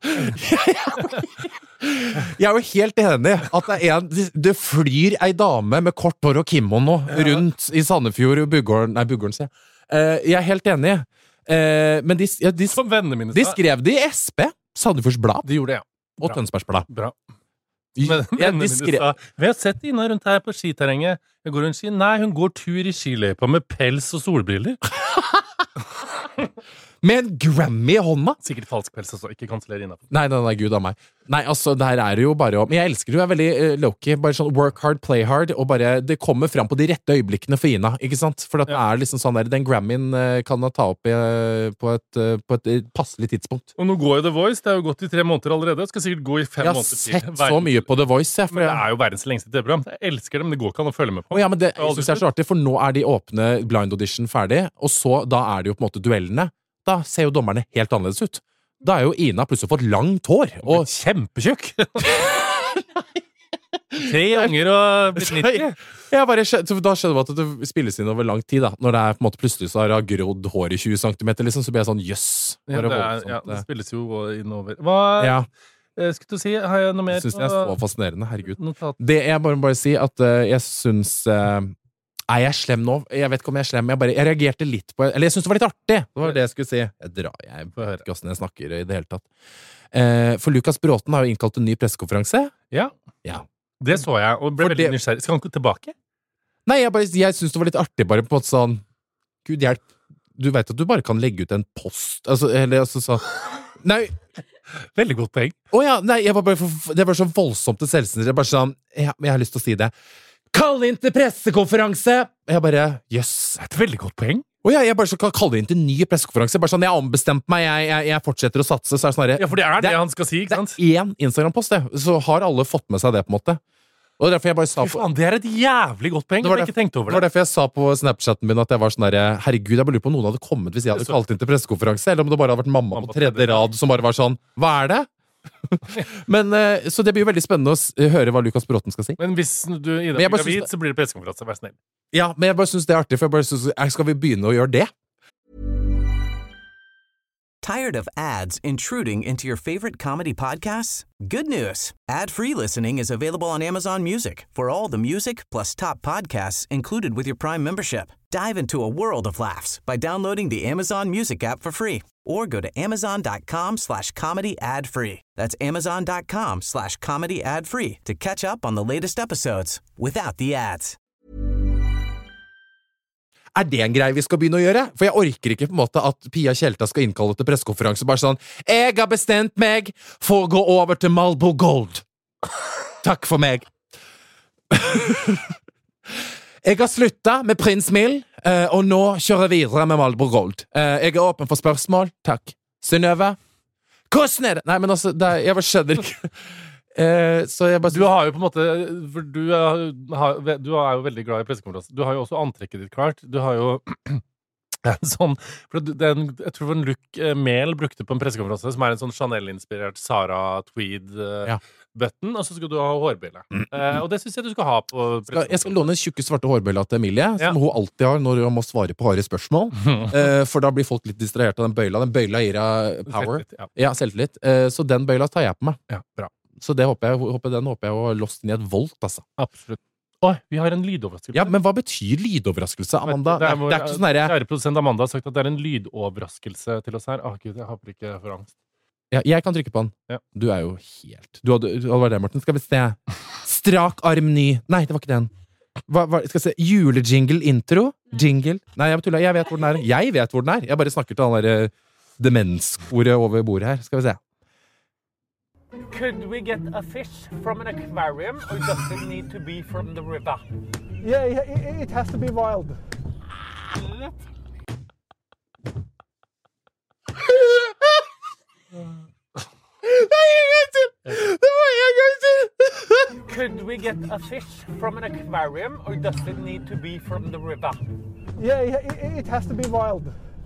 jeg er jo helt enig at det flyr ei dame med kort hår og kimono rundt i Sandefjord og Buggården, sier jeg. Jeg er helt enig. Men de skrev det i SP, Sandefjords Blad. De gjorde det, ja. Og Tønsbergs Blad. Bra. Men vennene mine sa, vi har sett Ina rundt her på skiterrenget. Jeg går rundt ski. Nei, hun går tur i skiløypa med pels og solbriller. Med en Grammy i hånda? Sikkert falsk pels også, ikke kansellere innenfor. Nei, Gud av meg. Nei, altså, det her jo bare Men jeg elsker det, du veldig low-key. Bare sånn work hard, play hard, og bare det kommer fram på de rette øyeblikkene for Ina, ikke sant? For det liksom sånn der, den Grammyen kan jeg ta opp på et passelig tidspunkt. Og nå går jo The Voice, det jo gått i 3 måneder allerede, det skal sikkert gå i 5 måneder til. Jeg har sett så mye på The Voice, Men det jo verdens lengste TV-program. Jeg elsker det, men det går ikke an å følge med på. Ja, men det synes jeg så artig, for nå de åpne blind audition ferdig, og så, da det jo på en måte duellene. Da ser jo dommerne helt annerledes ut. Da jo Ina plutselig fått langt hår. Og kjempetjukk! 3 unger og blitt 90. Da skjedde det at det spilles inn over lang tid, da. Når det på en måte plutselig så har grodd hår i 20 cm, liksom, så blir jeg sånn, jøss. Det spilles jo inn over. Hva skulle du si? Har jeg noe mer? Jeg synes det så fascinerende, herregud. Det jeg bare si at jeg synes... jeg slem nå? Jeg vet ikke om jeg slem. Jeg reagerte litt på Eller jeg synes det var litt artig. Det var det jeg skulle si. Jeg får høre hvordan jeg snakker i det hele tatt. For Lukas Bråten har jo innkalt en ny pressekonferanse. Ja. Det så jeg, og ble veldig nysgjerrig. Skal han gå tilbake? Nei, jeg synes det var litt artig, bare på en måte sånn Gud hjelp, du vet at du bare kan legge ut en post. Nei. Veldig godt poeng. Nei, det var så voldsomt til selvsyn. Jeg bare sånn, jeg har lyst til å si det. Kall inn til pressekonferanse! Jeg bare, jøss. Det et veldig godt poeng. Jeg bare så kaller inn til ny pressekonferanse. Bare sånn, jeg har ombestemt meg, jeg fortsetter å satse. Så sånn, ja, for det det han skal si, ikke sant? Det 1 Instagram-post, det. Så har alle fått med seg det, på en måte. Og derfor jeg bare sa faen, det et jævlig godt poeng. Jeg har ikke tenkt over det. Det var derfor jeg sa på Snapchatten min at jeg var sånn der, herregud, jeg bare lurer på om noen hadde kommet hvis jeg hadde kalt inn til pressekonferanse, eller om det bare hadde vært mamma på 3. rad som bare var sånn, hva det? Men, så det blir jo veldig spennende å høre hva Lukas Bråten skal si. Men hvis du Ida blir gravid, så blir det pressekonferanse. Vær snill. Ja, men jeg bare synes det artig, for jeg bare synes, skal vi begynne å gjøre det? Tired of ads intruding into your favorite comedy podcasts? Good news! Ad-free listening is available on Amazon Music for all the music plus top podcasts included with your Prime membership. Dive into a world of laughs by downloading the Amazon Music app for free or go to amazon.com/comedy ad-free. That's amazon.com/comedy ad-free to catch up on the latest episodes without the ads. Det en greie vi skal begynne å gjøre? For jeg orker ikke på en måte at Pia Tjelta skal innkalle til pressekonferanse bare sånn, jeg har bestemt meg for å gå over til Marlboro Gold. Takk for meg. Jeg har sluttet med Prins Mill, og nå kjører jeg videre med Marlboro Gold. Jeg åpen for spørsmål. Takk. Synnøve? Hvordan det? Nei, men altså, jeg bare skjønner ikke. Så jeg bare... Du har jo på en måte, for du jo veldig glad i pressekonferanse. Du har jo også antrekket ditt klart. Du har jo sånn, for jeg tror det var en look Mel brukte på en pressekonferanse, som en sånn Chanel-inspirert Sara Tweed-button, og så skal du ha hårbøyle. Og det synes jeg du skal ha på pressekonferanse. Jeg skal låne en tjukke svarte hårbøyla til Emilie, som hun alltid har når hun må svare på harde spørsmål. For da blir folk litt distrahert av den bøyla. Den bøyla gir deg power. Selvtillit. Så den bøyla tar jeg på meg. Ja, bra. Så det håper jeg å ha lost inn i et volt, altså. Absolutt. Vi har en lydoverraskelse. Ja, men hva betyr lydoverraskelse, Amanda? Det ikke sånn der... Kjære produsent Amanda har sagt at det en lydoverraskelse til oss her. Gud, jeg håper ikke for angst. Ja, jeg kan trykke på den. Ja. Du jo helt... Hva var det, Morten? Skal vi se. Strak arm ny. Nei, det var ikke den. Skal vi se. Julejingle intro? Jingle? Nei, jeg tuller. Jeg vet hvor den Jeg vet hvor den Jeg bare snakker til han der demensordet over bordet her. Skal vi se. Could we get a fish from an aquarium, or does it need to be from the river? Yeah, it has to be wild. Could we get a fish from an aquarium, or does it need to be from the river? Yeah, it has to be wild.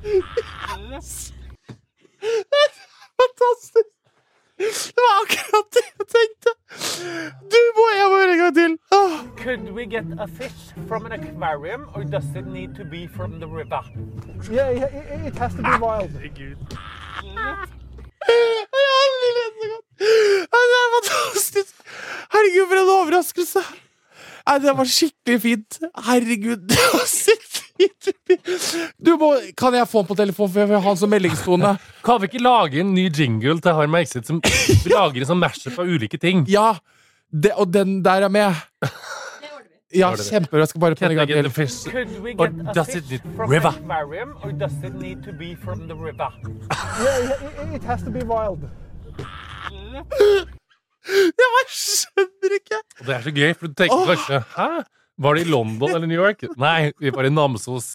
Fantastisk! Det var akkurat det jeg tenkte. Jeg må høre en gang til. Could we get a fish from an aquarium, or does it need to be from the river? Yeah, it has to be wild. Herregud. Jeg har aldri lest så godt. Det fantastisk. Herregud, for en overraskelse. Det var skikkelig fint. Herregud, det var sykt fint. Kan jeg få den på telefon, for jeg vil ha den som meldingstone? Kan vi ikke lage en ny jingle til Harm Exit som lager en sånn mashup av ulike ting? Ja, og den der med. Ja, kjempebra. Jeg skal bare Can I get the til. fish? Could we Or get a does fish it need from river? an aquarium, or does it need to be from the river? It has to be wild. Jeg bare skjønner ikke. Og det så gøy, for du tenker kanskje, hæ? Var det i London eller New York? Nei, vi var i Namsos.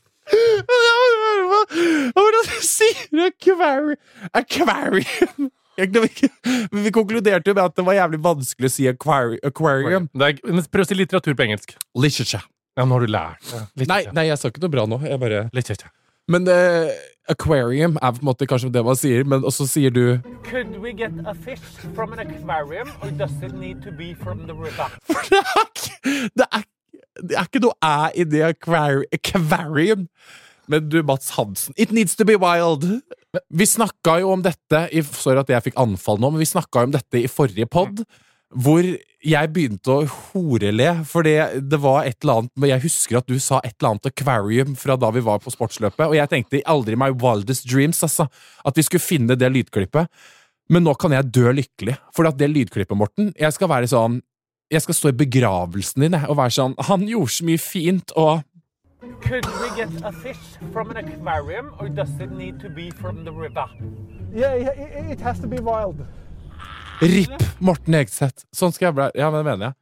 Hvordan sier du aquarium? Men vi konkluderte jo med at det var jævlig vanskelig å si aquarium. Men prøv å si litteratur på engelsk. Literature. Ja, nå har du lært det. Nei, jeg sa ikke noe bra nå. Jeg bare... Literature. Men aquarium på en måte kanskje det man sier, men også sier du... Could we get a fish from an aquarium, or does it need to be from the river? Det er ikke noe i det aquarium. Men du, Mats Hansen, it needs to be wild. Vi snakket jo om dette sorry at jeg fikk anfall nå, men vi snakket jo om dette i forrige podd, hvor jeg begynte å horele, for det var et eller annet, men jeg husker at du sa et eller annet aquarium fra da vi var på sportsløpet, og jeg tenkte aldri my wildest dreams, altså, at vi skulle finne det lydklippet. Men nå kan jeg dø lykkelig, for at det lydklippet, Morten, jeg skal være sånn, jeg skal stå i begravelsen din, og være sånn, han gjorde så mye fint, og... Could we get a fish from an aquarium, or does it need to be from the river? It has to be wild. RIP Morten Hegseth. Sånn skal jeg bli. Ja, men det mener jeg.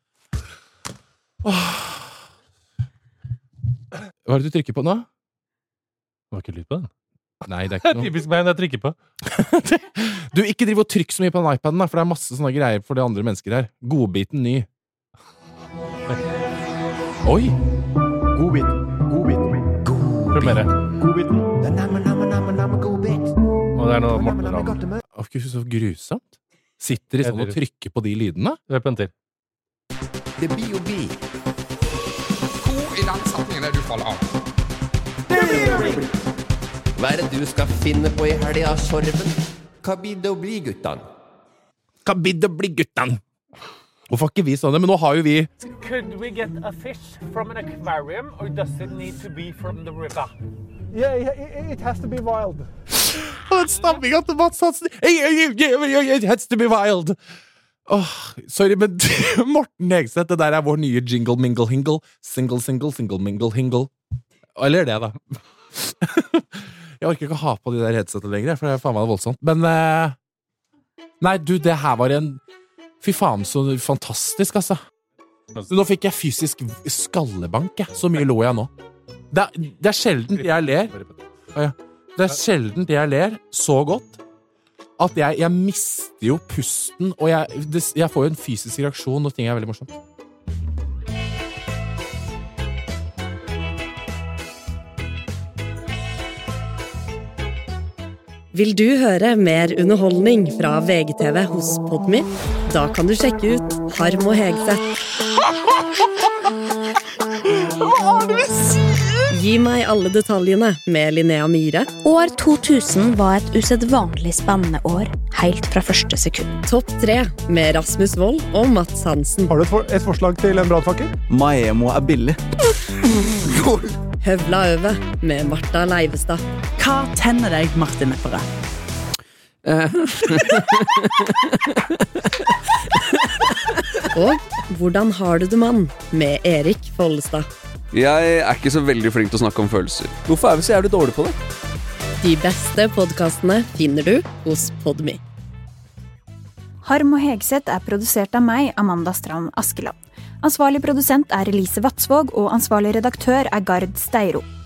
Hva det du trykker på nå? Det var ikke lyd på den. Nei, det ikke noe. Typisk meg når jeg trykker på. Du, ikke driv og trykk så mye på den iPaden, da, for det masse sånne greier for de andre mennesker her. Godbiten ny. Oi! Godbiten. Prøv mer. Godbiten. Og det noe Morten Ramm. Gud, så grusomt. Sitter de sånn og trykker på de lydene? Hør på en til. Det blir jo bi. Hvor i den setningen du faller av? Hva det du skal finne på i helga, Sorven? Hva blir det å bli, guttan? Hva blir det å bli, guttan? Hvorfor ikke vi sånne? Men nå har jo vi... Could we get a fish from an aquarium, or does it need to be from the river? It has to be wild. Og den stammingen til Mats Hansen. It has to be wild. Sorry, men Morten Hegseth, det der vår nye jingle mingle hingle. Single mingle hingle. Eller det, da. Jeg orker ikke å ha på de der headsetet lenger, for det faen meg voldsomt. Men nei, du, det her var en... Fy faen, så fantastisk, altså. Nå fikk jeg fysisk skallebank, jeg. Så mye lå jeg nå. Det er sjelden jeg ler. Det er sjelden jeg ler så godt at jeg mister jo pusten, og jeg får jo en fysisk reaksjon når ting er veldig morsomt. Vil du høre mer underholdning fra VGTV hos Podmy? Da kan du sjekke ut Harm og Hegseth. Gi meg alle detaljene med Linnea Myhre. År 2000 var et usedvanlig spennende år, helt fra første sekund. Topp 3 med Rasmus Wold og Mats Hansen. Har du et forslag til en brannfakkel? Maemo er billig. Høvla over med Martha Leivestad. Hva tenner deg, Martin Lepperød? Og Hvordan har du det, mann? Med Erik Follestad. Jeg er ikke så veldig flink til å snakke om følelser. Hvorfor er vi så jævlig dårlige på det? De beste podcastene finner du hos Podmy. Harm og Hegseth er produsert av meg, Amanda Strand Askeland. Ansvarlig produsent er Elise Vatsvåg, og ansvarlig redaktør er Gard Steiro.